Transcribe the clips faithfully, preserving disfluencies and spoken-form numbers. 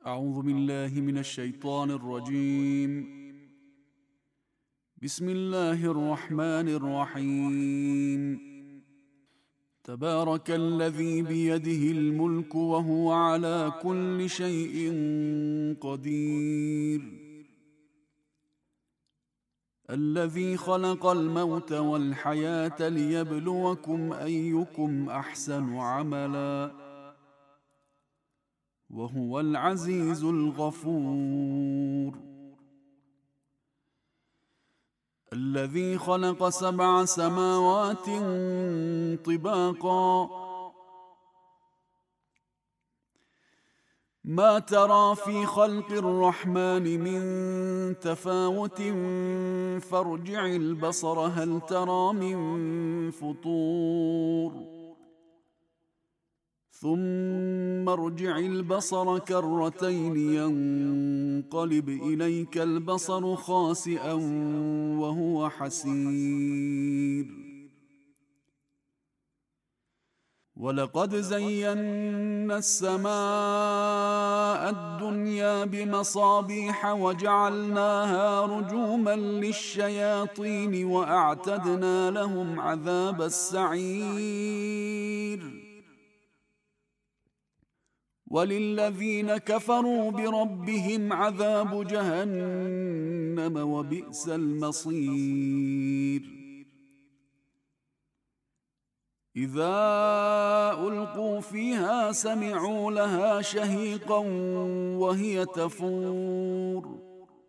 أعوذ بالله من الشيطان الرجيم. بسم الله الرحمن الرحيم. تبارك الذي بيده الملك وهو على كل شيء قدير. الذي خلق الموت والحياة ليبلوكم أيكم أحسن عملا وهو العزيز الغفور. الذي خلق سبع سماوات طباقا ما ترى في خلق الرحمن من تفاوت فارجع البصر هل ترى من فطور ثم ارجع البصر كرتين ينقلب إليك البصر خاسئا وهو حسير. ولقد زينا السماء الدنيا بمصابيح وجعلناها رجوما للشياطين وأعتدنا لهم عذاب السعير. وللذين كفروا بربهم عذاب جهنم وبئس المصير. إذا ألقوا فيها سمعوا لها شهيقا وهي تفور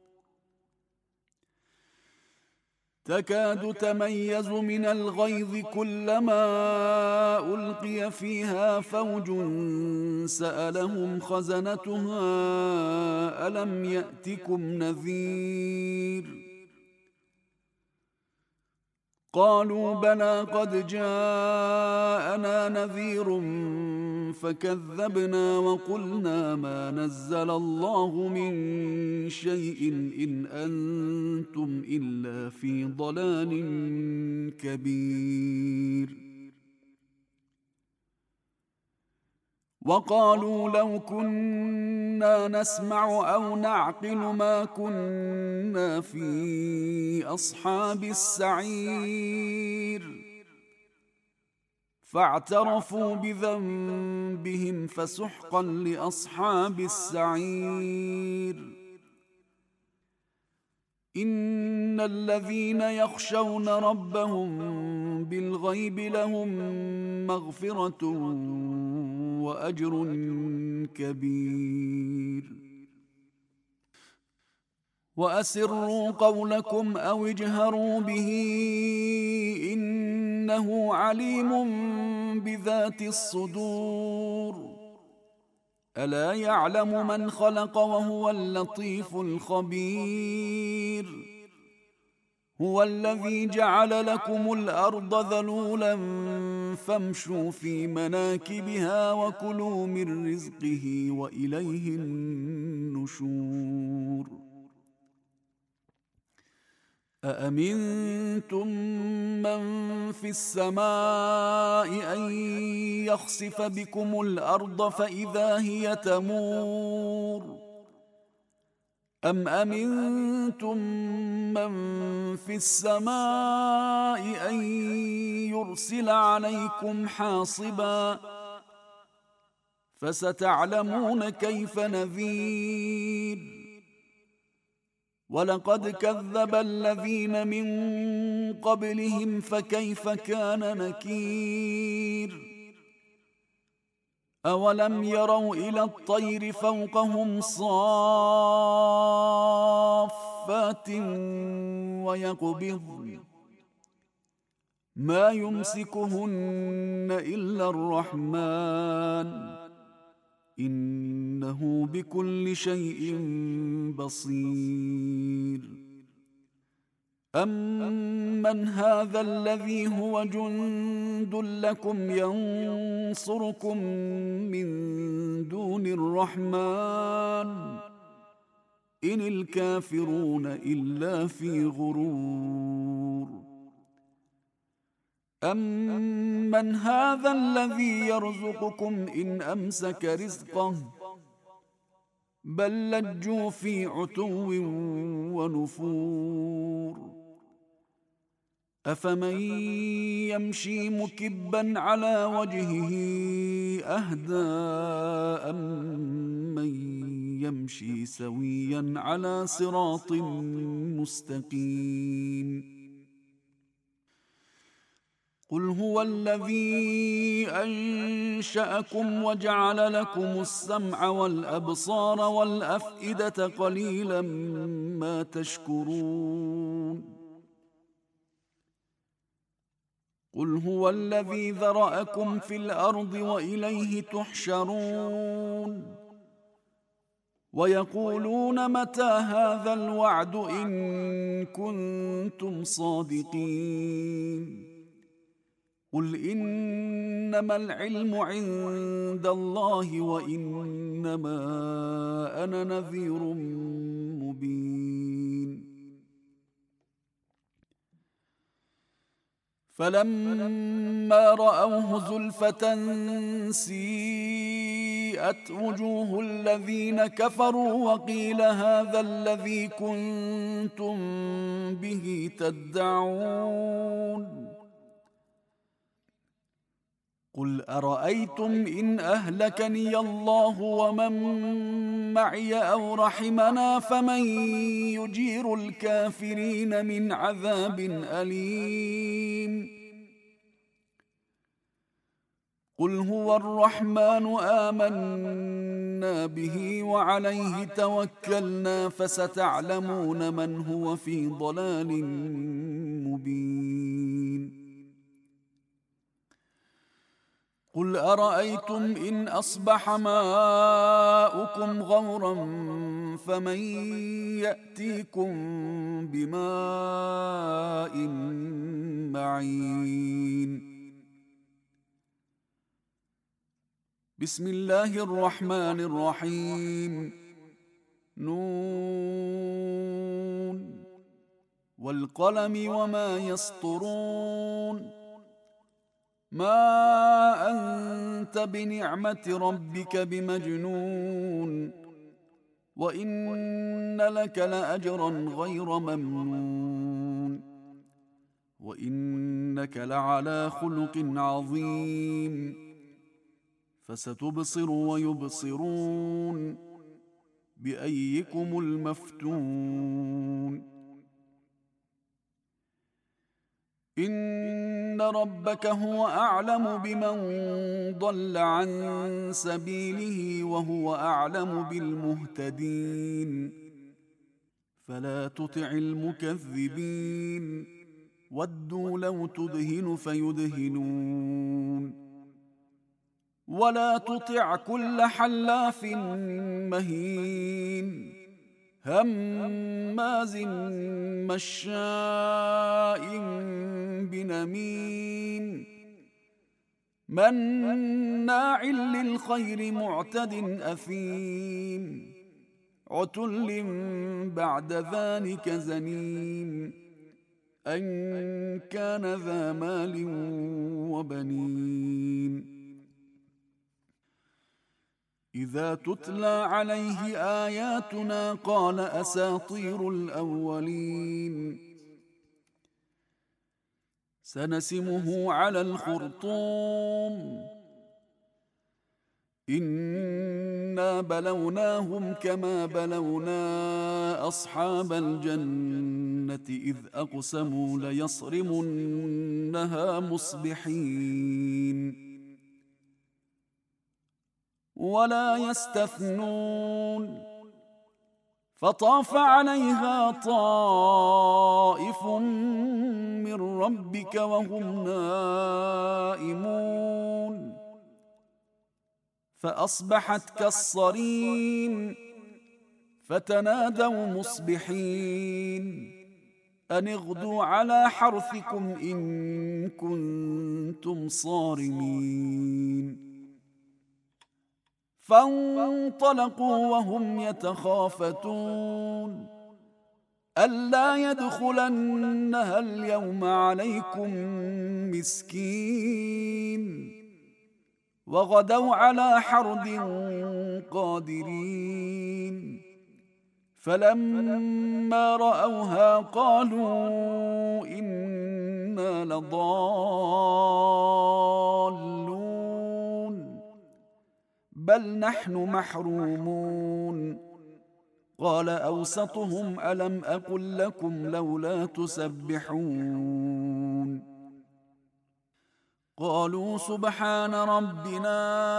تكاد تميز من الغيظ كلما ألقي فيها فوج سألهم خزنتها ألم يأتكم نذير قالوا بلى قد جاءنا نذير فكذبنا وقلنا ما نزل الله من شيء إن أنتم إلا في ضلال كبير. وقالوا لو كنا نسمع أو نعقل ما كنا في أصحاب السعير فاعترفوا بذنبهم فسحقا لأصحاب السعير. إن الذين يخشون ربهم بالغيب لهم مغفرة وأجر كبير. وأسروا قولكم أو اجهروا به إنه عليم بذات الصدور. ألا يعلم من خلق وهو اللطيف الخبير. هو الذي جعل لكم الأرض ذلولا فامشوا في مناكبها وكلوا من رزقه وإليه النشور. أأمنتم من في السماء أن يخسف بكم الأرض فإذا هي تمور أم أمنتم من في السماء أن يرسل عليكم حاصبا فستعلمون كيف نذير. ولقد كذب الذين من قبلهم فكيف كان نكير. أولم يروا إلى الطير فوقهم صافات ويقبضن ما يمسكهن إلا الرحمن إنه بكل شيء بصير. أمن هذا الذي هو جند لكم ينصركم من دون الرحمن إن الكافرون إلا في غرور. أمن هذا الذي يرزقكم إن أمسك رزقه بل لجوا في عتو ونفور أفمن يمشي مكبا على وجهه أهدى أمن يمشي سويا على صراط مستقيم قل هو الذي أنشأكم وجعل لكم السمع والأبصار والأفئدة قليلا ما تشكرون قل هو الذي ذرأكم في الأرض وإليه تحشرون ويقولون متى هذا الوعد إن كنتم صادقين قل إنما العلم عند الله وإنما أنا نذير مبين فلما رأوه زلفة سيئت وجوه الذين كفروا وقيل هذا الذي كنتم به تدعون قل أرأيتم إن أهلكني الله ومن معي أو رحمنا فمن يجير الكافرين من عذاب أليم قل هو الرحمن آمنا به وعليه توكلنا فستعلمون من هو في ضلال مبين قل أرأيتم إن أصبح ماؤكم غورا فمن يأتيكم بماء معين بسم الله الرحمن الرحيم نون والقلم وما يسطرون ما أنت بنعمة ربك بمجنون وإن لك لأجرا غير ممنون وإنك لعلى خلق عظيم فستبصر ويبصرون بأيكم المفتون إن ربك هو أعلم بمن ضل عن سبيله وهو أعلم بالمهتدين فلا تطع المكذبين ودوا لو تدهن فيدهنون ولا تطع كل حلاف مهين هماز مشاء بنميم مناع للخير معتد أثيم عتل بعد ذلك زنيم أن كان ذا مال وبنين إذا تتلى عليه آياتنا قال أساطير الأولين سنسمه على الخرطوم إنا بلوناهم كما بلونا أصحاب الجنة إذ أقسموا ليصرمنها مصبحين ولا يستثنون فطاف عليها طائف من ربك وهم نائمون فأصبحت كالصريم فتنادوا مصبحين أن اغدوا على حرثكم إن كنتم صارمين فانطلقوا وهم يتخافتون ألا يدخلنها اليوم عليكم مسكين وغدوا على حرد قادرين فلما رأوها قالوا إنا لضالون بل نحن محرومون قال أوسطهم ألم أقل لكم لولا تسبحون قالوا سبحان ربنا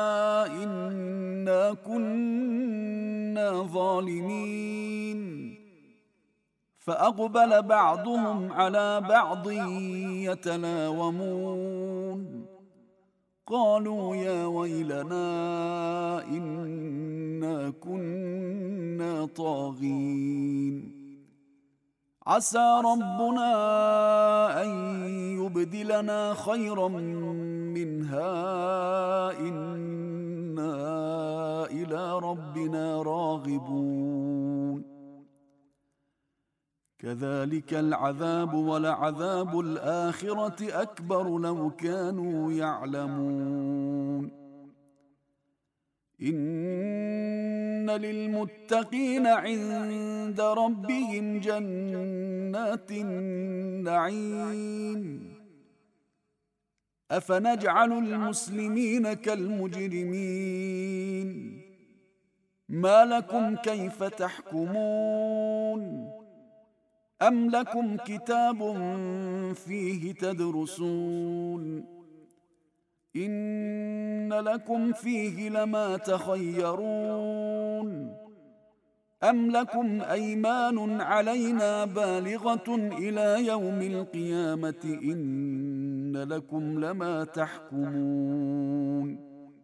إنا كنا ظالمين فأقبل بعضهم على بعض يتلاومون قالوا يا ويلنا إنا كنا طاغين عسى ربنا أن يبدلنا خيرا منها إنا إلى ربنا راغبون كذلك العذاب ولعذاب الآخرة أكبر لو كانوا يعلمون إن للمتقين عند ربهم جنات النعيم أفنجعل المسلمين كالمجرمين ما لكم كيف تحكمون أم لكم كتاب فيه تدرسون إن لكم فيه لما تخيرون أم لكم أيمان علينا بالغة إلى يوم القيامة إن لكم لما تحكمون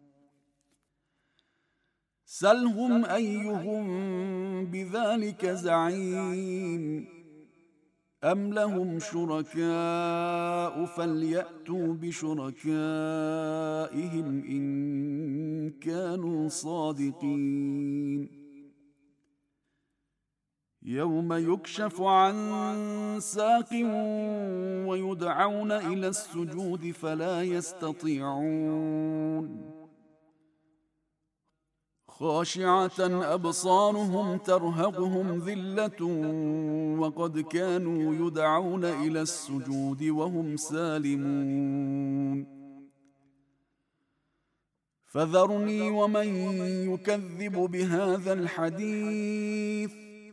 سلهم أيهم بذلك زعيم أم لهم شركاء فليأتوا بشركائهم إن كانوا صادقين يوم يكشف عن ساق ويدعون إلى السجود فلا يستطيعون خاشعة أبصارهم ترهقهم ذلة وقد كانوا يدعون إلى السجود وهم سالمون فذرني ومن يكذب بهذا الحديث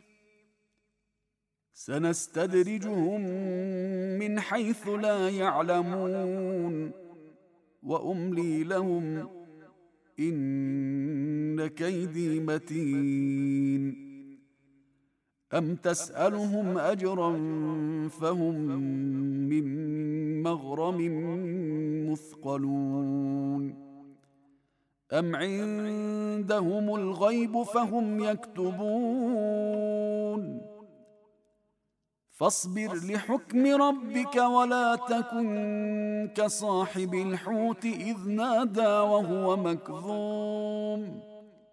سنستدرجهم من حيث لا يعلمون وأملي لهم إن كيدي متين أم تسألهم أجرا فهم من مغرم مثقلون أم عندهم الغيب فهم يكتبون فاصبر لحكم ربك ولا تكن كصاحب الحوت إذ نادى وهو مكظوم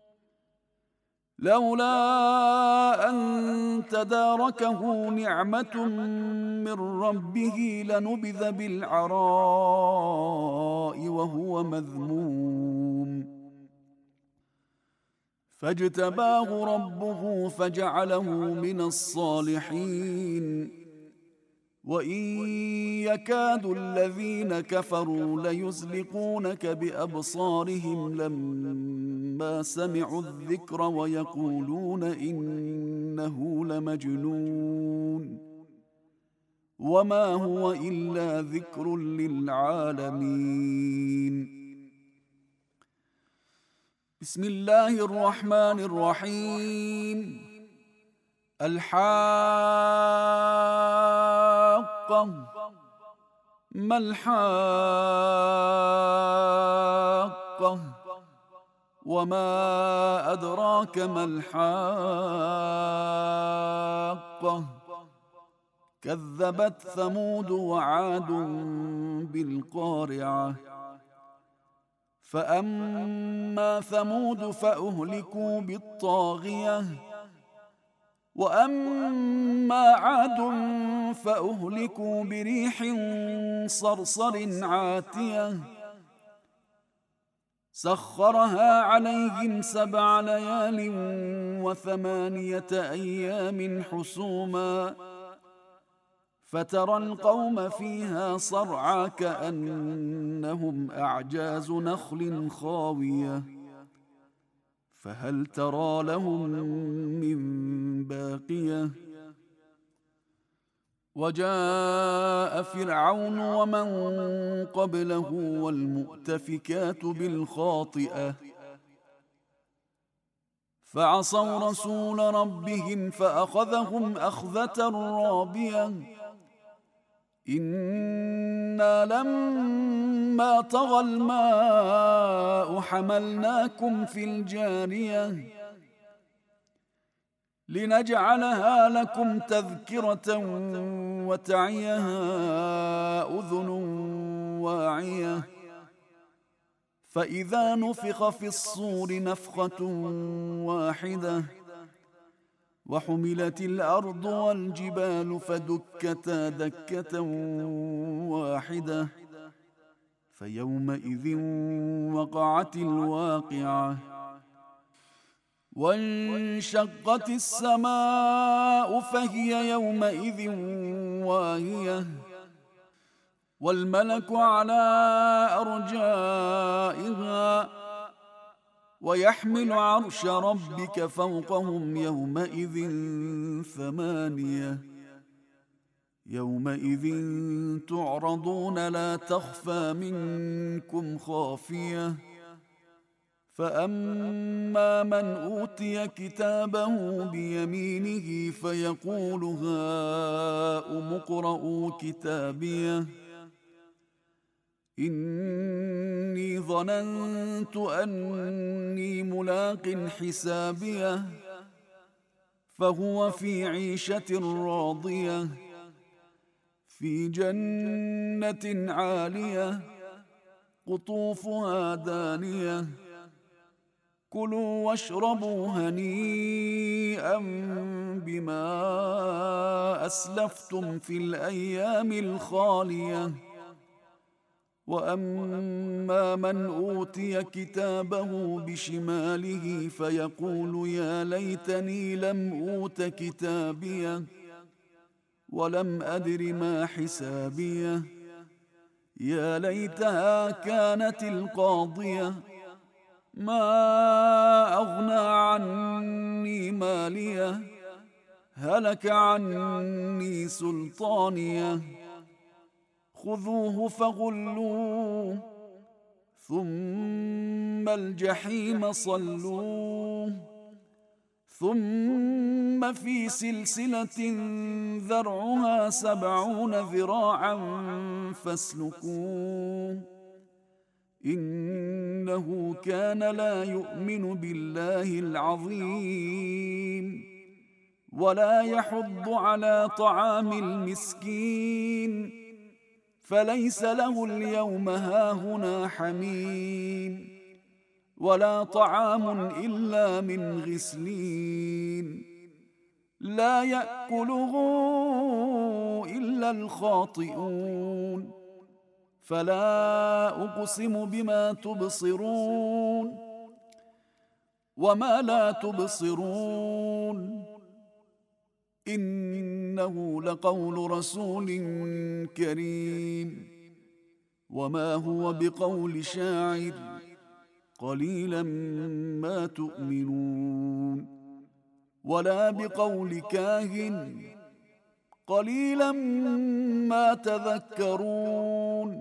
لولا أن تداركه نعمة من ربه لنبذ بالعراء وهو مذموم فاجتباه ربه فجعله من الصالحين وإن يكاد الذين كفروا ليزلقونك بأبصارهم لما سمعوا الذكر ويقولون إنه لمجنون وما هو إلا ذكر للعالمين بسم الله الرحمن الرحيم الحاقة ما الحاقة وما أدراك ما الحاقة كذبت ثمود وعاد بالقارعة فأما ثمود فأهلكوا بالطاغية وأما عاد فأهلكوا بريح صرصر عاتية سخرها عليهم سبع ليال وثمانية أيام حسوما فترى القوم فيها صرعى كأنهم أعجاز نخل خاوية فهل ترى لهم من باقية وجاء فرعون ومن قبله والمؤتفكات بالخاطئة فعصوا رسول ربهم فأخذهم أخذة رابية إنا لما طغى الماء حملناكم في الجارية لنجعلها لكم تذكرة وتعيها أذن واعية فإذا نفخ في الصور نفخة واحدة وحملت الأرض والجبال فدكتا دكة واحدة فيومئذ وقعت الواقعة وانشقت السماء فهي يومئذ واهية والملك على أرجائها ويحمل عرش ربك فوقهم يومئذ ثمانية يومئذ تعرضون لا تخفى منكم خافية فأما من أوتي كتابه بيمينه فيقول هاؤم اقرءوا كتابيه إني ظننت أني ملاق حسابيه فهو في عيشة راضية في جنة عالية قطوفها دانية كلوا واشربوا هنيئا بما أسلفتم في الأيام الخالية وأما من أوتي كتابه بشماله فيقول يا ليتني لم أوت كتابيه ولم أدر ما حسابيه يا ليتها كانت القاضية ما أغنى عني ماليه هلك عني سلطانيه خذوه فغلوه ثم الجحيم صلوه ثم في سلسلة ذرعها سبعون ذراعا فاسلكوه إنه كان لا يؤمن بالله العظيم ولا يحض على طعام المسكين فليس له اليوم هاهنا حميم ولا طعام إلا من غسلين لا يأكله إلا الخاطئون فلا أقسم بما تبصرون وما لا تبصرون إنه لقول رسول كريم وما هو بقول شاعر قليلا ما تؤمنون ولا بقول كاهن قليلا ما تذكرون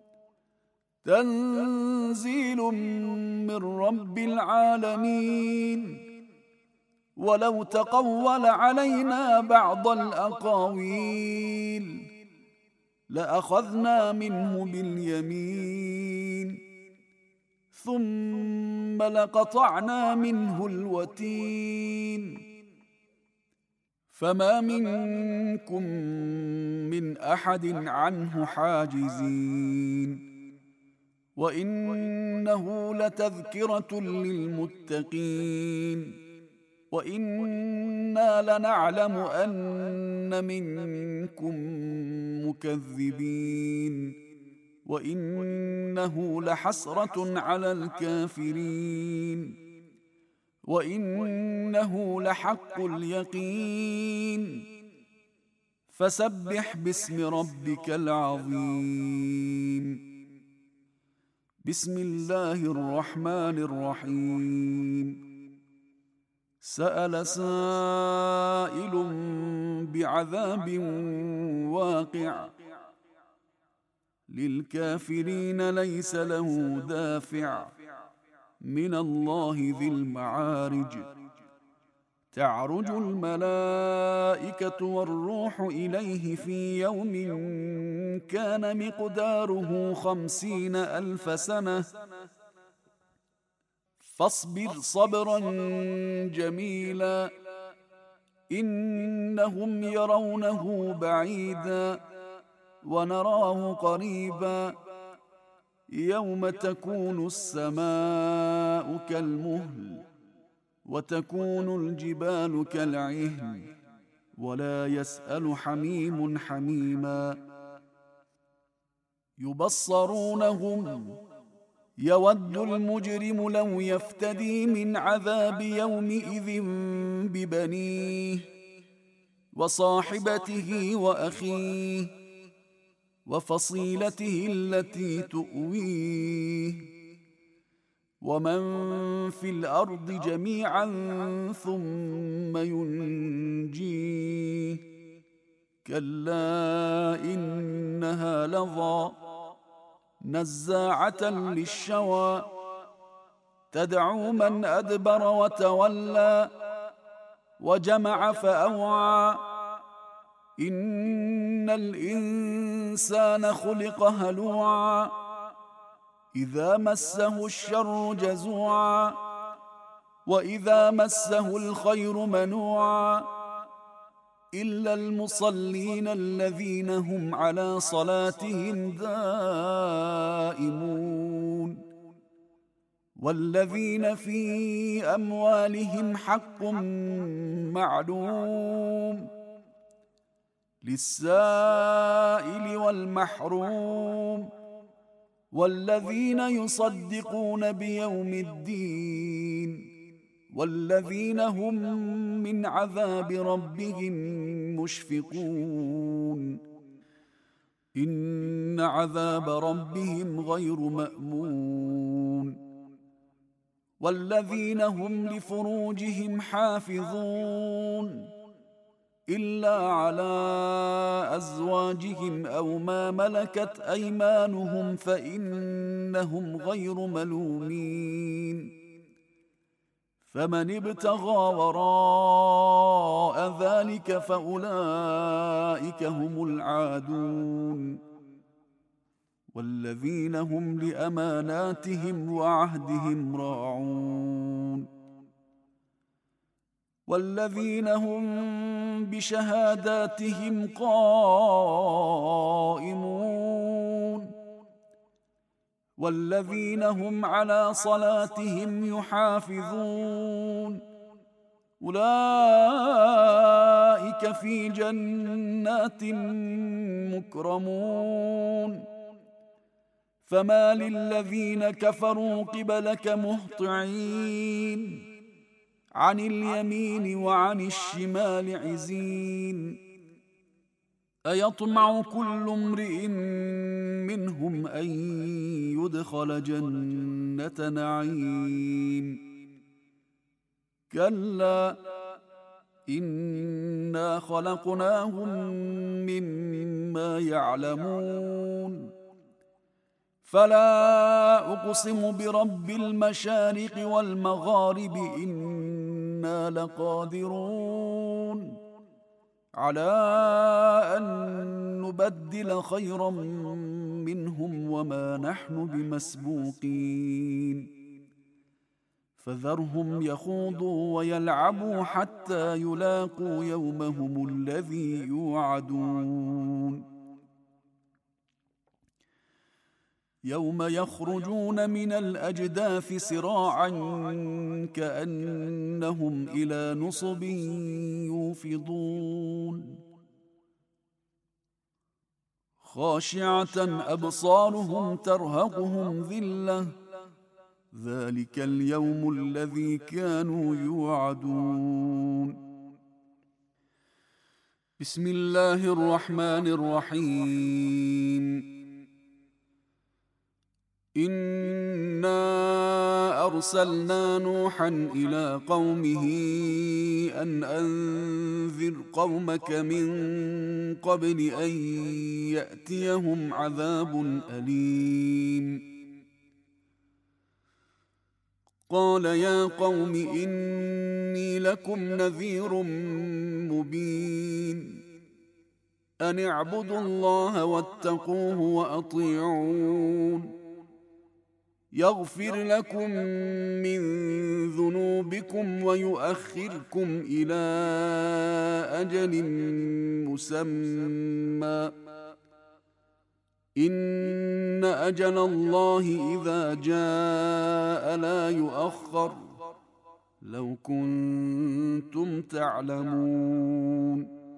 تنزيل من رب العالمين ولو تقول علينا بعض الأقاويل لأخذنا منه باليمين ثم لقطعنا منه الوتين فما منكم من أحد عنه حاجزين وإنه لتذكرة للمتقين وإنا لنعلم أن منكم مكذبين وإنه لحسرة على الكافرين وإنه لحق اليقين فسبح باسم ربك العظيم. بسم الله الرحمن الرحيم. سأل سائل بعذاب واقع للكافرين ليس له دافع من الله ذي المعارج. تعرج الملائكة والروح إليه في يوم كان مقداره خمسين ألف سنة فاصبر صبرا جميلا إنهم يرونه بعيدا ونراه قريبا يوم تكون السماء كالمهل وتكون الجبال كالعهن ولا يسأل حميم حميما. يبصرونهم يود المجرم لو يفتدي من عذاب يومئذ ببنيه وصاحبته وأخيه وفصيلته التي تؤويه ومن في الأرض جميعا ثم ينجيه كلا إنها لظى نزاعة للشوى تدعو من أدبر وتولى وجمع فأوعى إن الإنسان خلق هلوعا إذا مسه الشر جزوعا وإذا مسه الخير منوعا إلا المصلين الذين هم على صلاتهم دائمون والذين في أموالهم حق معلوم للسائل والمحروم والذين يصدقون بيوم الدين والذين هم من عذاب ربهم مشفقون إن عذاب ربهم غير مأمون والذين هم لفروجهم حافظون إلا على أزواجهم أو ما ملكت أيمانهم فإنهم غير ملومين فمن ابتغى وراء ذلك فأولئك هم العادون والذين هم لأماناتهم وعهدهم راعون والذين هم بشهاداتهم قائمون والذين هم على صلاتهم يحافظون أولئك في جنات مكرمون فما للذين كفروا قبلك مهطعين عن اليمين وعن الشمال عزين أيطمع كل امرئ منهم أن يدخل جنة نعيم كلا إنا خلقناهم مما يعلمون فلا أقسم برب المشارق والمغارب إنا لقادرون على أن نبدل خيرا منهم وما نحن بمسبوقين فذرهم يخوضوا ويلعبوا حتى يلاقوا يومهم الذي يوعدون يوم يخرجون من الأجداث سراعا كأنهم إلى نصب يوفضون خاشعة أبصارهم ترهقهم ذلة ذلك اليوم الذي كانوا يوعدون. بسم الله الرحمن الرحيم. إنا أرسلنا نوحا إلى قومه أن أنذر قومك من قبل أن يأتيهم عذاب أليم. قال يا قوم إني لكم نذير مبين. أن اعبدوا الله واتقوه وأطيعون. يغفر لكم من ذنوبكم ويؤخركم إلى أجل مسمى. إن أجل الله إذا جاء لا يؤخر لو كنتم تعلمون.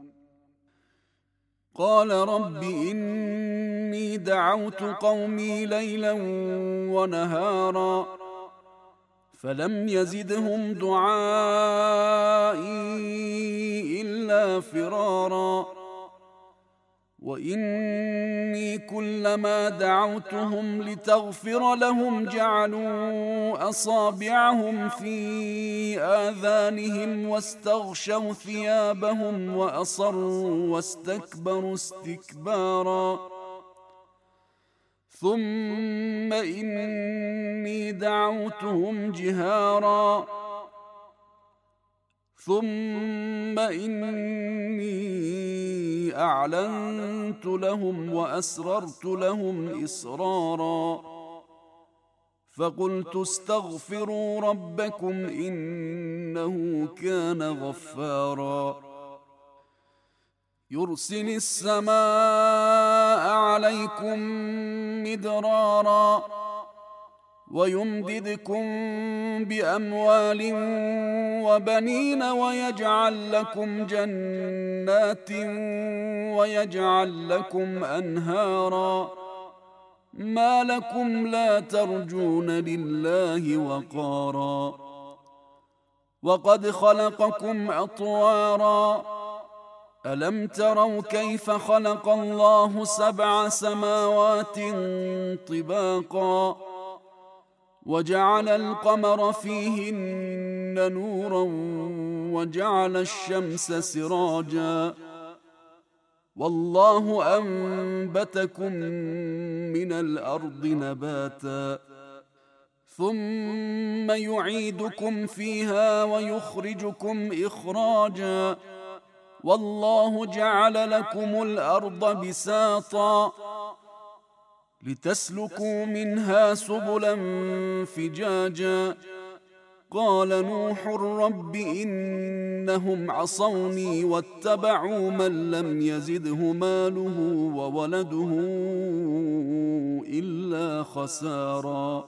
قال رب إني دعوت قومي ليلا ونهارا فلم يزدهم دعائي إلا فرارا. وإني كلما دعوتهم لتغفر لهم جعلوا أصابعهم في آذانهم واستغشوا ثيابهم وأصروا واستكبروا استكبارا. ثم إني دعوتهم جهارا ثم إني أعلنت لهم وأسررت لهم إسرارا. فقلت استغفروا ربكم إنه كان غفارا. يرسل السماء عليكم مدرارا ويمددكم بأموال وبنين ويجعل لكم جنات ويجعل لكم أنهارا. ما لكم لا ترجون لله وقارا. وقد خلقكم أطوارا. ألم تروا كيف خلق الله سبع سماوات طباقا وجعل القمر فيهن نورا وجعل الشمس سراجا. والله أنبتكم من الأرض نباتا ثم يعيدكم فيها ويخرجكم إخراجا. والله جعل لكم الأرض بساطا لتسلكوا منها سبلا فجاجا. قال نوح رب إنهم عصوني واتبعوا من لم يزده ماله وولده إلا خسارا.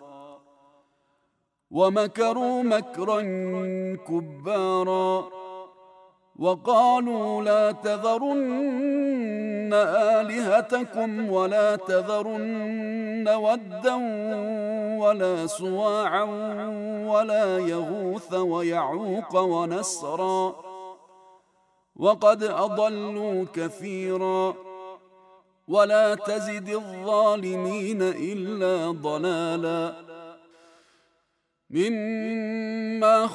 ومكروا مكرا كبارا. وقالوا لا تذرن آلهتكم ولا تذرن ودا ولا سواعا ولا يغوث ويعوق ونسرا وقد أضلوا كثيرا. ولا تزد الظالمين إلا ضلالا. مما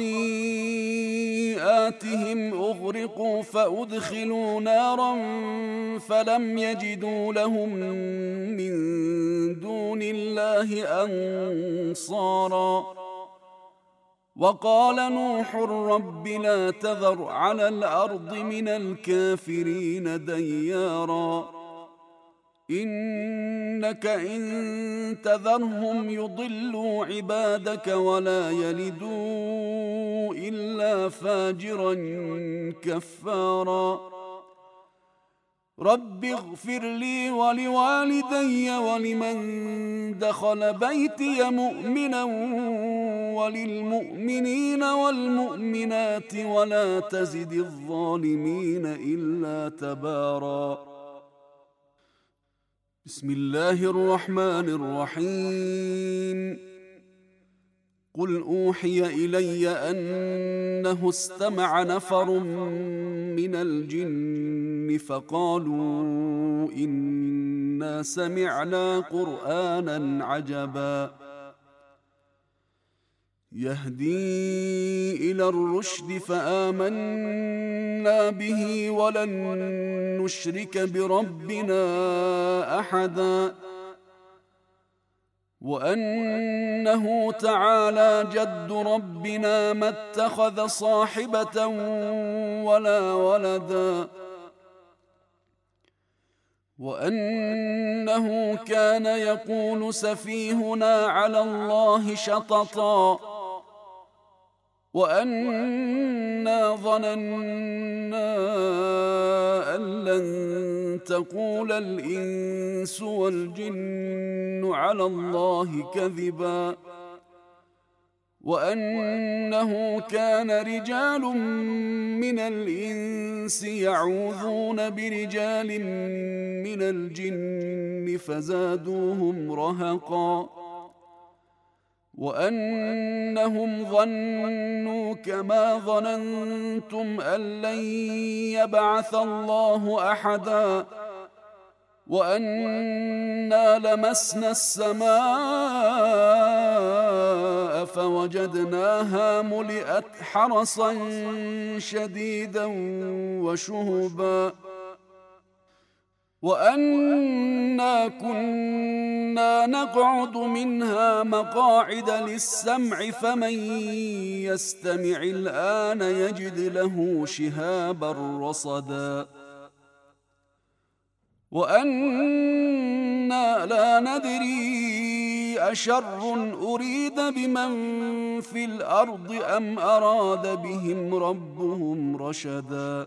خطيئاتهم أغرقوا فأدخلوا نارا فلم يجدوا لهم من دون الله أنصارا. وقال نوح رب لا تذر على الأرض من الكافرين ديارا. إنك إن تذرهم يضلوا عبادك ولا يلدوا إلا فاجرا كفارا. رب اغفر لي ولوالدي ولمن دخل بيتي مؤمنا وللمؤمنين والمؤمنات ولا تزد الظالمين إلا تبارا. بسم الله الرحمن الرحيم. قل أوحي إلي أنه استمع نفر من الجن فقالوا إنا سمعنا قرآنا عجبا يهدي إلى الرشد فآمنا به ولن نشرك بربنا أحدا وأنه تعالى جد ربنا ما اتخذ صاحبة ولا ولدا وأنه كان يقول سفيهنا على الله شططا وأنا ظننا أن لن تقول الإنس والجن على الله كذبا وأنه كان رجال من الإنس يعوذون برجال من الجن فزادوهم رهقا وأنهم ظنوا كما ظننتم أن لن يبعث الله أحدا وأنا لمسنا السماء فوجدناها ملئت حرسا شديدا وشهبا وأنا كنا نقعد منها مقاعد للسمع فمن يستمع الآن يجد له شهابا رصدا وأنا لا ندري أشر أريد بمن في الأرض أم أراد بهم ربهم رشدا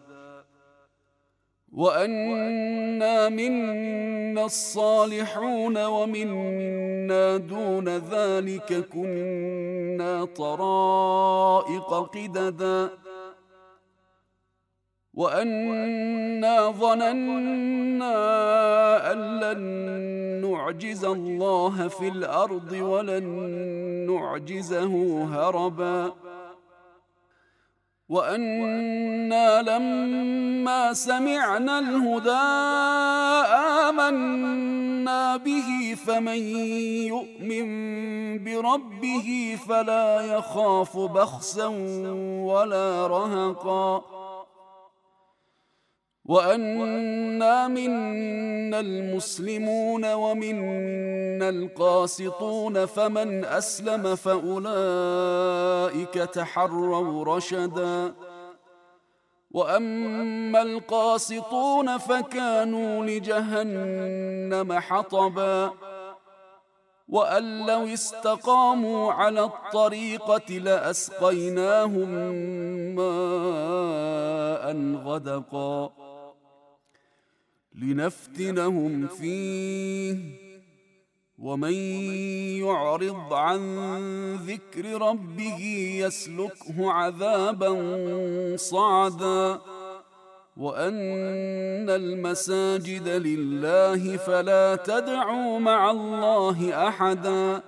وأنا منا الصالحون ومنا دون ذلك كنا طرائق قددا وأنا ظننا أن لن نعجز الله في الأرض ولن نعجزه هربا وأنا لما سمعنا الهدى آمنا به فمن يؤمن بربه فلا يخاف بخسا ولا رهقا وأنا منا المسلمون ومنا القاسطون فمن أسلم فأولئك تحروا رشدا وأما القاسطون فكانوا لجهنم حطبا وأن لو استقاموا على الطريقة لأسقيناهم ماء غدقا لنفتنهم فيه ومن يعرض عن ذكر ربه يسلكه عذابا صعدا وأن المساجد لله فلا تدعوا مع الله أحدا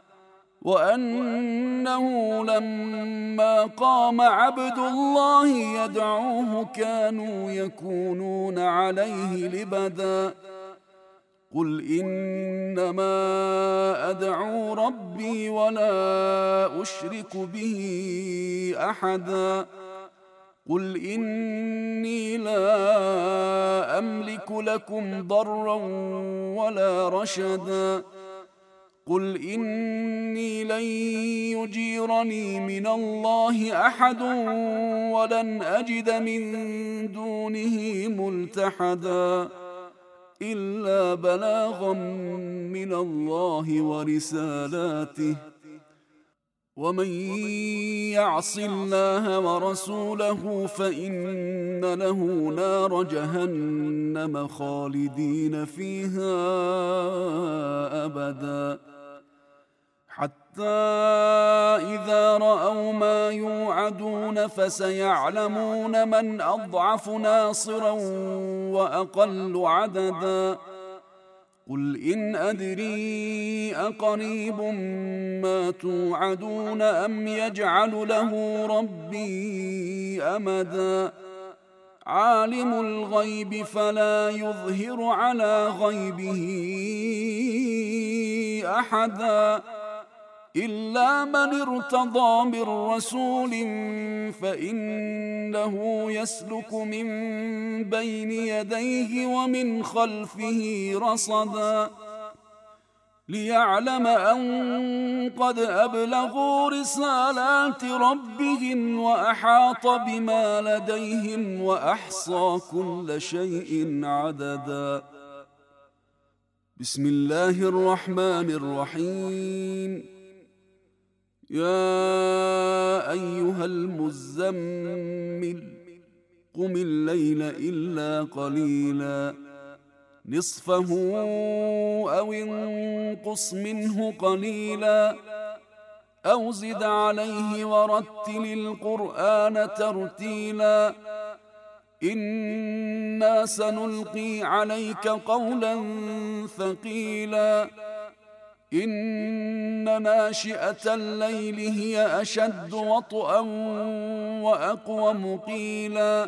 وأنه لما قام عبد الله يدعوه كانوا يكونون عليه لبدا قل إنما أدعو ربي ولا أشرك به أحدا قل إني لا أملك لكم ضرا ولا رشدا قل إني لن يجيرني من الله أحد ولن أجد من دونه ملتحدا إلا بلاغا من الله ورسالاته ومن يعص الله ورسوله فإن له نار جهنم خالدين فيها أبدا حتى إذا رأوا ما يوعدون فسيعلمون من أضعف ناصرا وأقل عددا قل إن أدري أقريب ما توعدون أم يجعل له ربي أمدا عالم الغيب فلا يظهر على غيبه أحدا إلا من ارتضى من رسول فإنه يسلك من بين يديه ومن خلفه رصدا ليعلم أن قد أبلغوا رسالات ربهم وأحاط بما لديهم وأحصى كل شيء عددا. بسم الله الرحمن الرحيم. يا أيها المزمل قم الليل إلا قليلا نصفه أو انقص منه قليلا أو زد عليه ورتل القرآن ترتيلا إنا سنلقي عليك قولا ثقيلا إن ناشئة الليل هي أشد وطئا وأقوم قيلا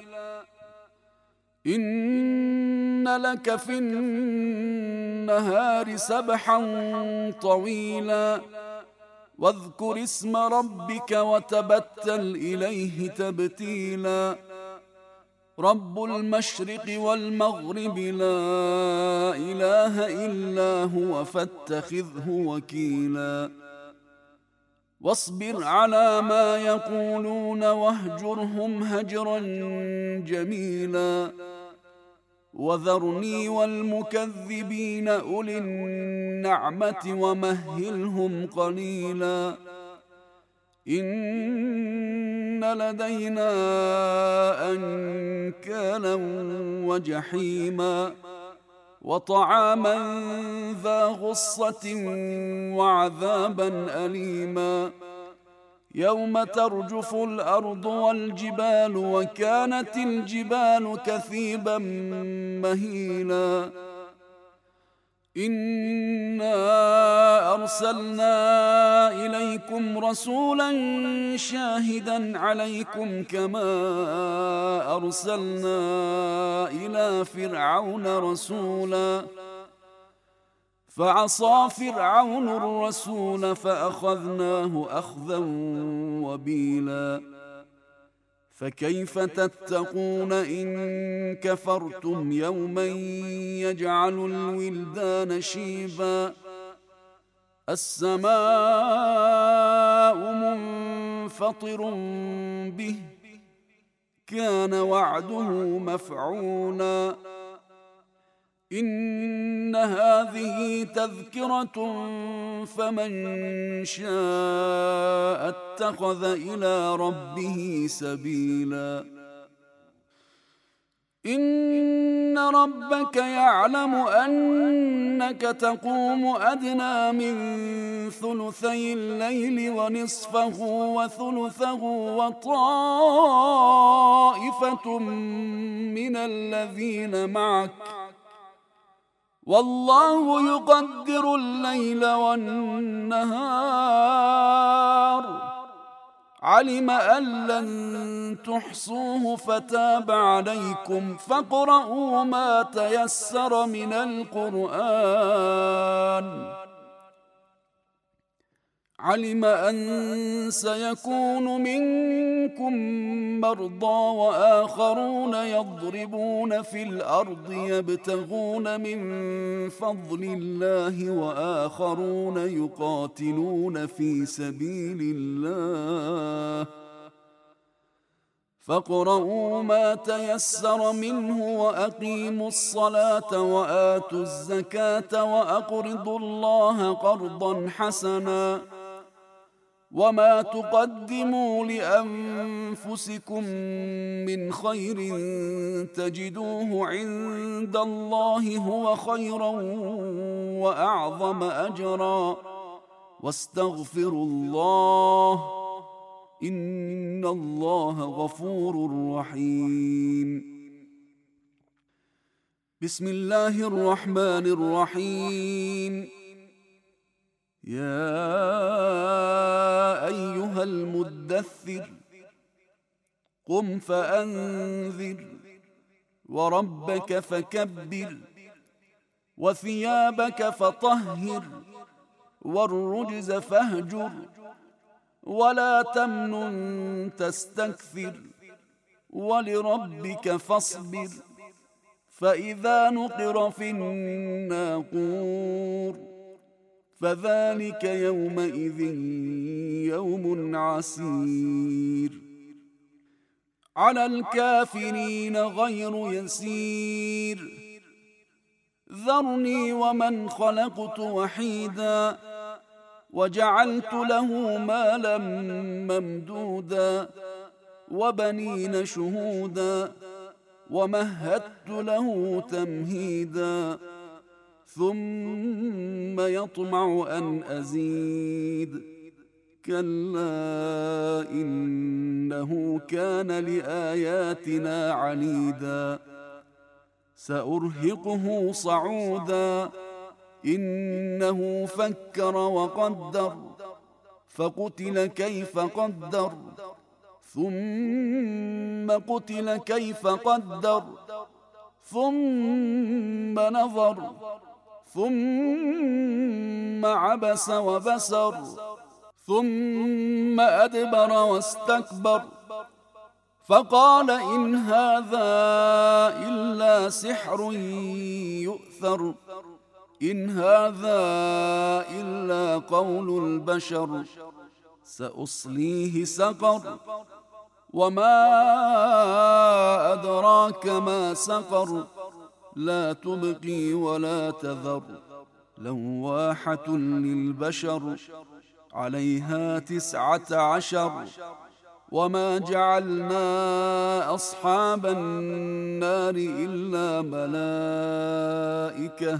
إن لك في النهار سبحا طويلا واذكر اسم ربك وتبتل إليه تبتيلا رب المشرق والمغرب لا إله إلا هو فاتخذه وكيلا واصبر على ما يقولون واهجرهم هجرا جميلا وذرني والمكذبين أولي النعمة ومهلهم قليلا إن لدينا أنكالا وجحيما وطعاما ذا غصة وعذابا أليما يوم ترجف الأرض والجبال وكانت الجبال كثيبا مهيلا إنا أرسلنا إليكم رسولا شاهدا عليكم كما أرسلنا إلى فرعون رسولا فعصى فرعون الرسول فأخذناه أخذا وبيلا فكيف تتقون إن كفرتم يوما يجعل الولدان شيبا السماء منفطر به كان وعده مفعولا إن هذه تذكرة فمن شاء اتخذ إلى ربه سبيلا إن ربك يعلم أنك تقوم أدنى من ثلثي الليل ونصفه وثلثه وطائفة من الذين معك والله يقدر الليل والنهار علم أن لن تحصوه فتاب عليكم فاقرؤوا ما تيسر من القرآن علم أن سيكون منكم مرضى وآخرون يضربون في الأرض يبتغون من فضل الله وآخرون يقاتلون في سبيل الله فاقرؤوا ما تيسر منه وأقيموا الصلاة وآتوا الزكاة وأقرضوا الله قرضا حسنا وما تقدموا لأنفسكم من خير تجدوه عند الله هو خيرا وأعظم أجرا واستغفروا الله إن الله غفور رحيم بسم الله الرحمن الرحيم. يا أيها المدثر قم فأنذر وربك فكبر وثيابك فطهر والرجز فاهجر ولا تمنن تستكثر ولربك فاصبر فإذا نقر في الناقور فذلك يومئذ يوم عسير على الكافرين غير يسير ذرني ومن خلقت وحيدا وجعلت له مالا ممدودا وبنين شهودا ومهدت له تمهيدا ثم يطمع أن أزيد كلا إنه كان لآياتنا عنيدا سأرهقه صعودا إنه فكر وقدر فقتل كيف قدر ثم قتل كيف قدر ثم نظر ثم عبس وبسر ثم أدبر واستكبر فقال إن هذا إلا سحر يؤثر إن هذا إلا قول البشر سأصليه سقر وما أدراك ما سقر لا تبقي ولا تذر لواحة للبشر عليها تسعة عشر وما جعلنا أصحاب النار إلا ملائكة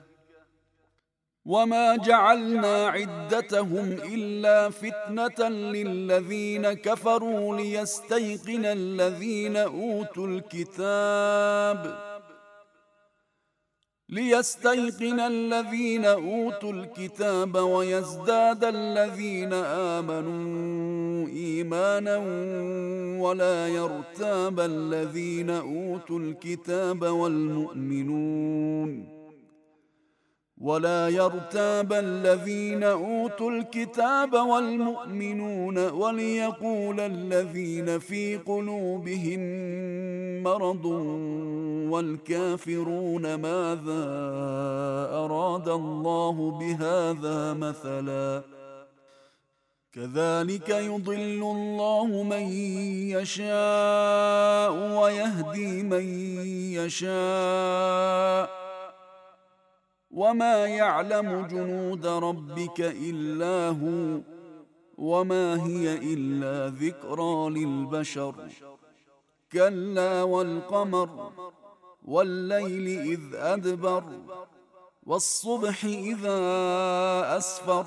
وما جعلنا عدتهم إلا فتنة للذين كفروا ليستيقن الذين أوتوا الكتاب ليستيقن الذين أوتوا الكتاب ويزداد الذين آمنوا إيمانا ولا يرتاب الذين أوتوا الكتاب والمؤمنون ولا يرتاب الذين أوتوا الكتاب والمؤمنون وليقول الذين في قلوبهم مرض والكافرون ماذا أراد الله بهذا مثلا كذلك يضل الله من يشاء ويهدي من يشاء وما يعلم جنود ربك إلا هو وما هي إلا ذكرى للبشر كلا والقمر والليل إذ أدبر والصبح إذا أسفر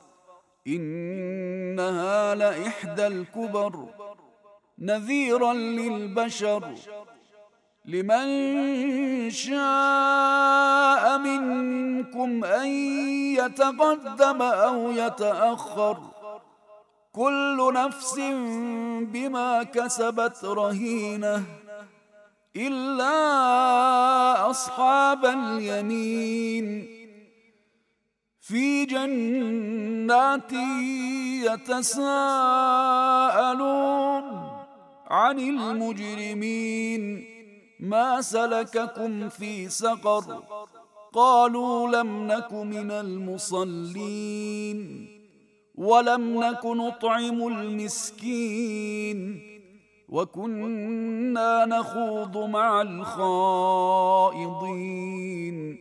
إنها لإحدى الكبر نذيرا للبشر لمن شاء منكم أن يتقدم أو يتأخر كل نفس بما كسبت رهينة إلا أصحاب اليمين في جنات يتساءلون عن المجرمين ما سلككم في سقر قالوا لم نك من المصلين ولم نك نطعم المسكين وكنا نخوض مع الخائضين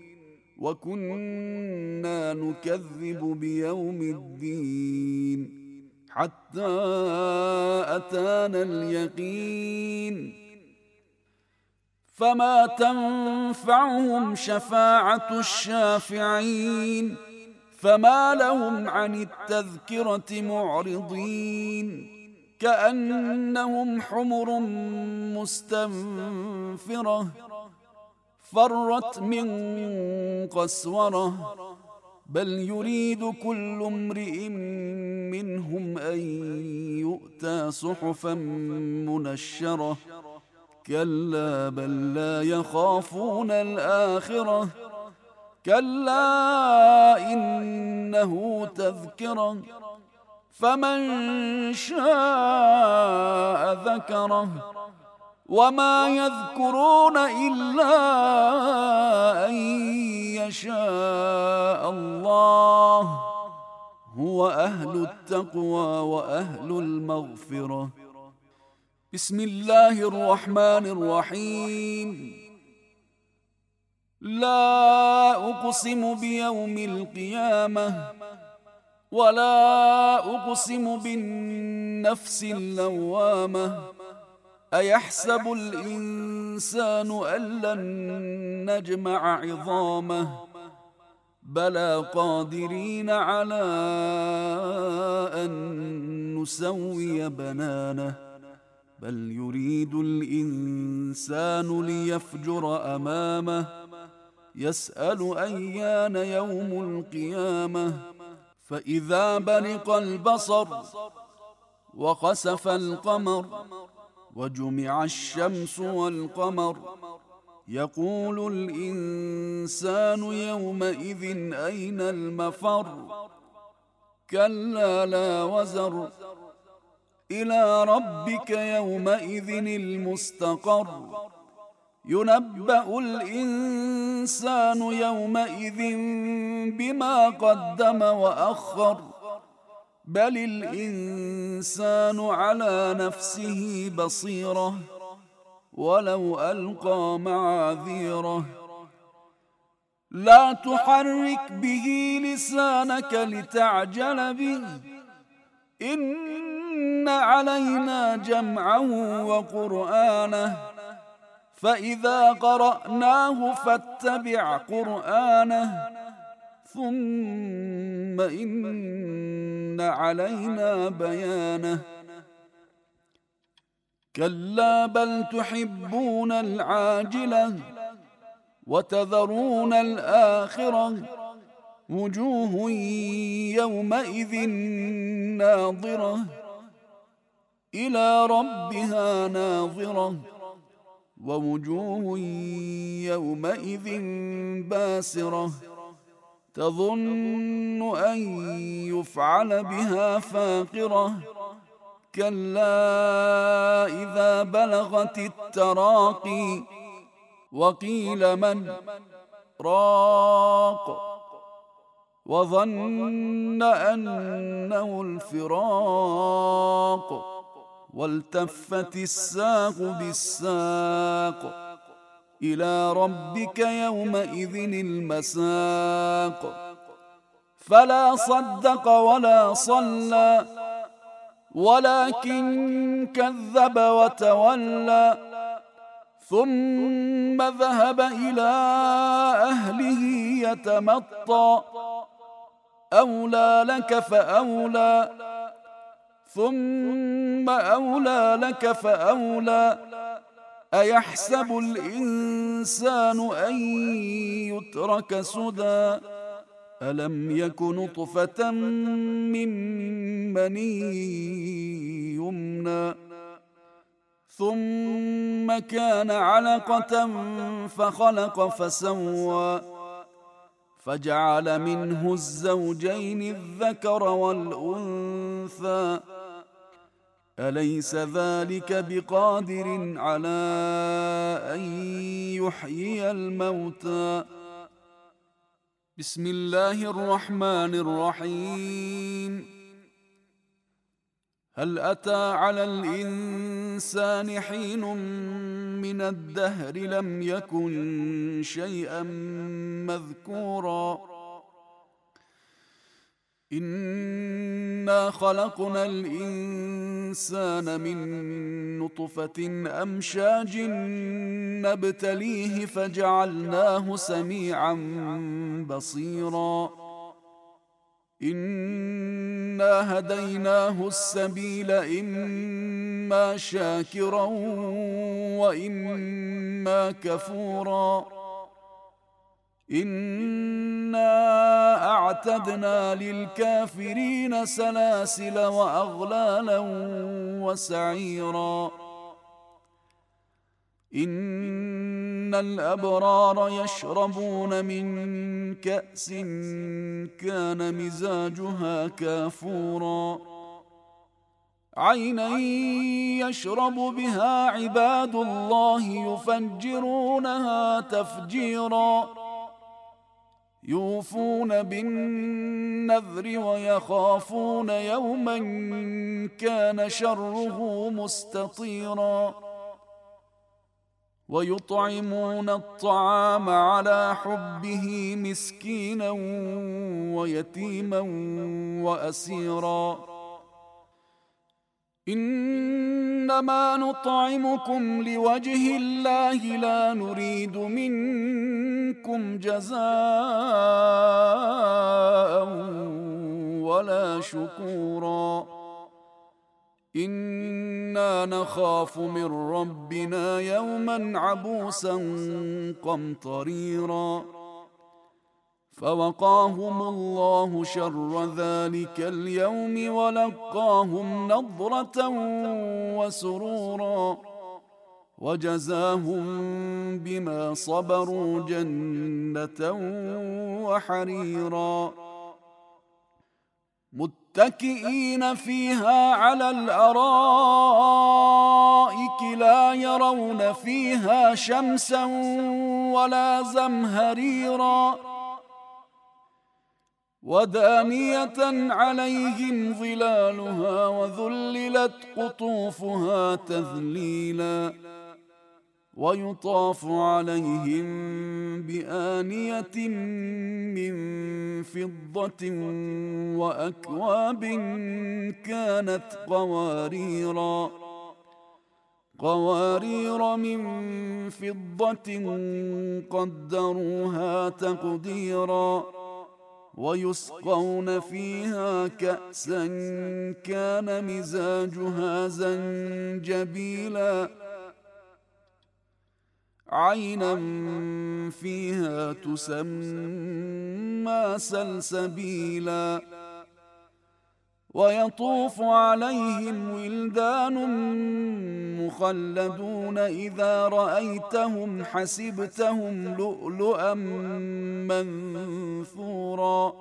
وكنا نكذب بيوم الدين حتى أتانا اليقين فما تنفعهم شفاعة الشافعين فما لهم عن التذكرة معرضين كأنهم حمر مستنفرة فرت من قسورة بل يريد كل امرئ منهم أن يؤتى صحفا منشرة كلا بل لا يخافون الآخرة كلا إنه تذكرة فمن شاء ذكره وما يذكرون إلا أن يشاء الله هو أهل التقوى وأهل المغفرة. بسم الله الرحمن الرحيم. لا أقسم بيوم القيامة ولا أقسم بالنفس اللوامة أيحسب الإنسان أن لن نجمع عظامه بلى قادرين على أن نسوي بنانه بل يريد الإنسان ليفجر أمامه يسأل أيان يوم القيامة فإذا برق البصر وخسف القمر وجمع الشمس والقمر يقول الإنسان يومئذ أين المفر كلا لا وزر إلى ربك يومئذ المستقر ينبأ الإنسان يومئذ بما قدم وأخر بل الإنسان على نفسه بصيرة ولو ألقى معاذيره لا تحرك به لسانك لتعجل به إن علينا جمعه وقرآنه فإذا قرأناه فاتبع قرآنه ثم إن علينا بيانه كلا بل تحبون العاجلة وتذرون الآخرة وجوه يومئذ ناظرة إلى ربها ناظرة ووجوه يومئذ باسرة تظن أن يفعل بها فاقرة كلا إذا بلغت التراقي وقيل من راق وظن أنه الفراق والتفت الساق بالساق إلى ربك يومئذ المساق فلا صدق ولا صلى ولكن كذب وتولى ثم ذهب إلى أهله يتمطى أولى لك فأولى ثم أولى لك فأولى أيحسب الإنسان أن يترك سدى ألم يك نطفة من مني يمنى ثم كان علقة فخلق فسوى فجعل منه الزوجين الذكر والأنثى أليس ذلك بقادر على أن يحيي الموتى. بسم الله الرحمن الرحيم. هل أتى على الإنسان حين من الدهر لم يكن شيئا مذكورا إنا خلقنا الإنسان من نطفة أمشاج نبتليه فجعلناه سميعا بصيرا إنا هديناه السبيل إما شاكرا وإما كفورا إنا أعتدنا للكافرين سلاسل وأغلالا وسعيرا إن الأبرار يشربون من كأس كان مزاجها كافورا عينا يشرب بها عباد الله يفجرونها تفجيرا يوفون بالنذر ويخافون يوما كان شره مستطيرا ويطعمون الطعام على حبه مسكينا ويتيما وأسيرا إنما نطعمكم لوجه الله لا نريد منكم جزاء ولا شكورا إنا نخاف من ربنا يوما عبوسا قمطريرا فوقاهم الله شر ذلك اليوم ولقاهم نضرة وسرورا وجزاهم بما صبروا جنة وحريرا متكئين فيها على الأرائك لا يرون فيها شمسا ولا زمهريرا ودانية عليهم ظلالها وذللت قطوفها تذليلا ويطاف عليهم بآنية من فضة وأكواب كانت قواريرا قوارير من فضة قدروها تقديرا ويسقون فيها كأسا كان مزاجها زنجبيلا عينا فيها تسمى سلسبيلا ويطوف عليهم ولدان مخلدون إذا رأيتهم حسبتهم لؤلؤا منثورا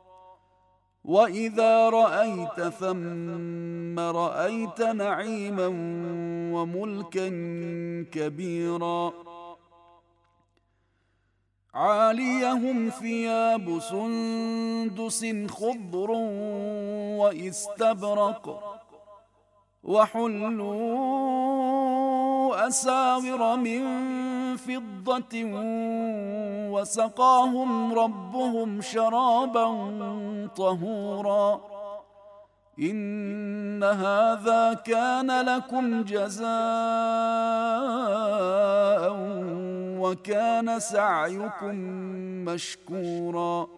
وإذا رأيت ثم رأيت نعيما وملكا كبيرا عاليهم ثياب سندس خضر واستبرق وحلوا أساور من فضة وسقاهم ربهم شرابا طهورا إن هذا كان لكم جزاء وكان سعيكم مشكورا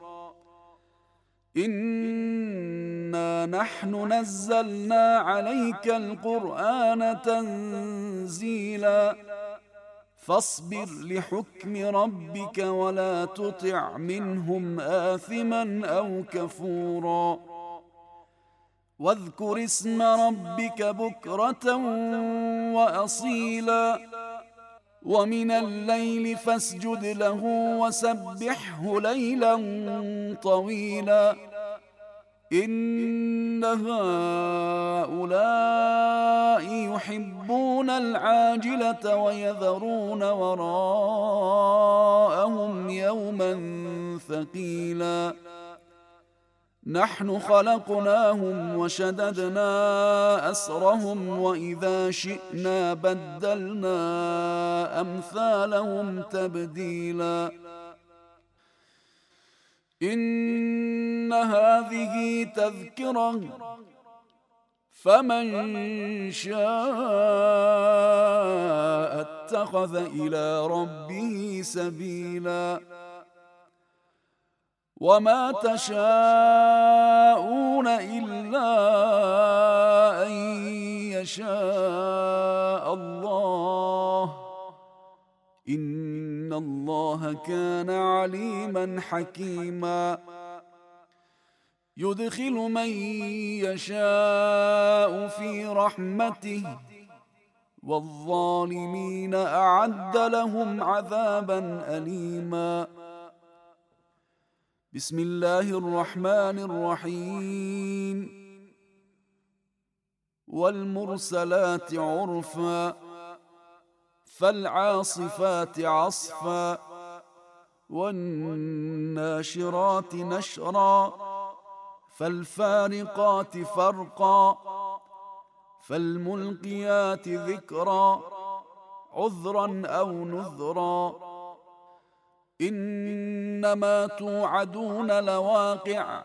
إنا نحن نزلنا عليك القرآن تنزيلا فاصبر لحكم ربك ولا تطع منهم آثما أو كفورا واذكر اسم ربك بكرة وأصيلا ومن الليل فاسجد له وسبحه ليلا طويلا إن هؤلاء يحبون العاجلة ويذرون وراءهم يوما ثقيلا نحن خلقناهم وشددنا أسرهم وإذا شئنا بدلنا أمثالهم تبديلا إن هذه تذكرة فمن شاء اتخذ إلى ربه سبيلا وما تشاءون إلا أن يشاء الله إن الله كان عليما حكيما يدخل من يشاء في رحمته والظالمين أعد لهم عذابا أليما. بسم الله الرحمن الرحيم. والمرسلات عرفا فالعاصفات عصفا والناشرات نشرا فالفارقات فرقا فالملقيات ذكرا عذرا أو نذرا إنما توعدون لواقع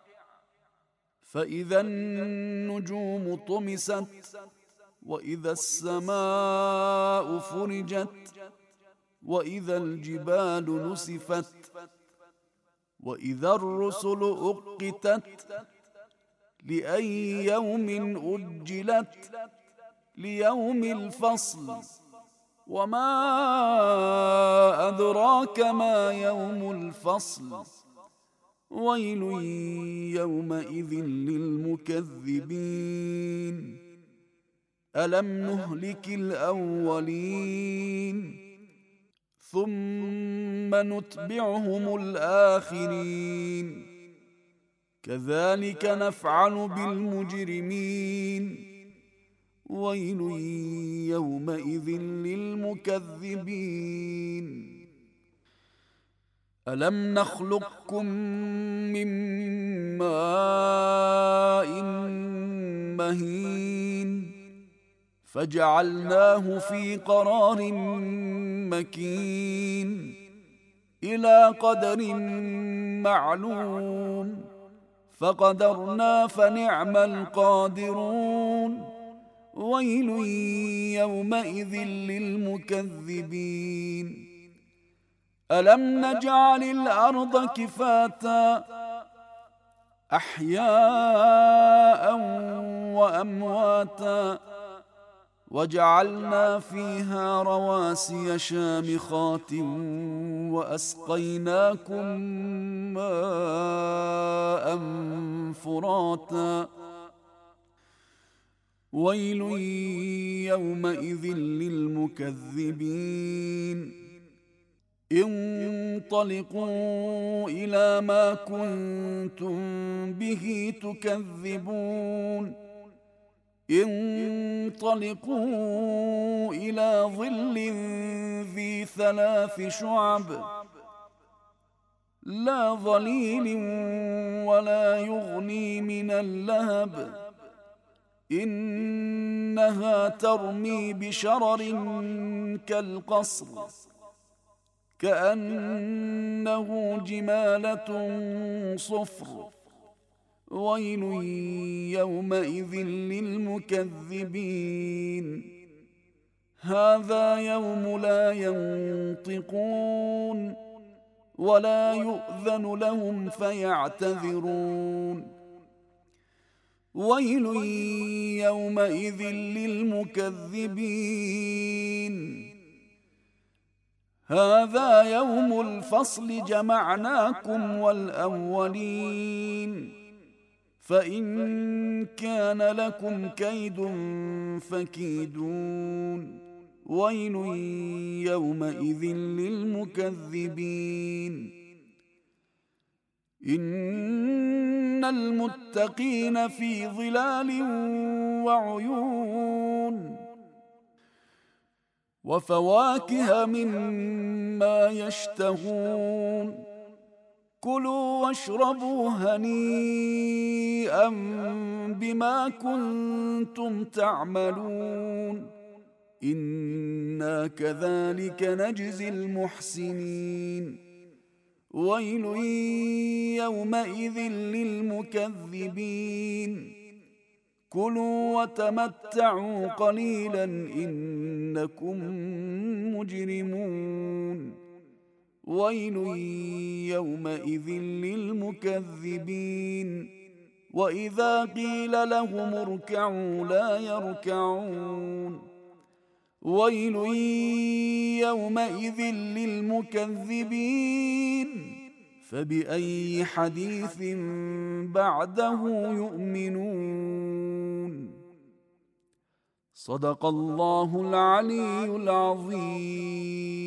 فإذا النجوم طمست وإذا السماء فرجت وإذا الجبال نسفت وإذا الرسل أقتت لأي يوم أجلت ليوم الفصل وما أدراك ما يوم الفصل ويل يومئذ للمكذبين ألم نهلك الأولين ثم نتبعهم الآخرين كذلك نفعل بالمجرمين ويل يومئذ للمكذبين ألم نخلقكم من ماء مهين فجعلناه في قرار مكين إلى قدر معلوم فقدرنا فنعم القادرون ويل يومئذ للمكذبين ألم نجعل الأرض كفاتا أحياء وأمواتا وجعلنا فيها رواسي شامخات وأسقيناكم ماء فراتا ويل يومئذ للمكذبين انطلقوا إلى ما كنتم به تكذبون انطلقوا إلى ظل ذي ثلاث شعب لا ظليل ولا يغني من اللهب إنها ترمي بشرر كالقصر كأنه جمالة صفر ويل يومئذ للمكذبين هذا يوم لا ينطقون ولا يؤذن لهم فيعتذرون ويل يومئذ للمكذبين هذا يوم الفصل جمعناكم والأولين فإن كان لكم كيد فكيدون ويل يومئذ للمكذبين إن المتقين في ظلال وعيون وفواكه مما يشتهون كلوا واشربوا هنيئا بما كنتم تعملون إنا كذلك نجزي المحسنين ويل يومئذ للمكذبين كلوا وتمتعوا قليلا إنكم مجرمون ويل يومئذ للمكذبين وإذا قيل لهم اركعوا لا يركعون ويل يومئذ للمكذبين فبأي حديث بعده يؤمنون صدق الله العلي العظيم.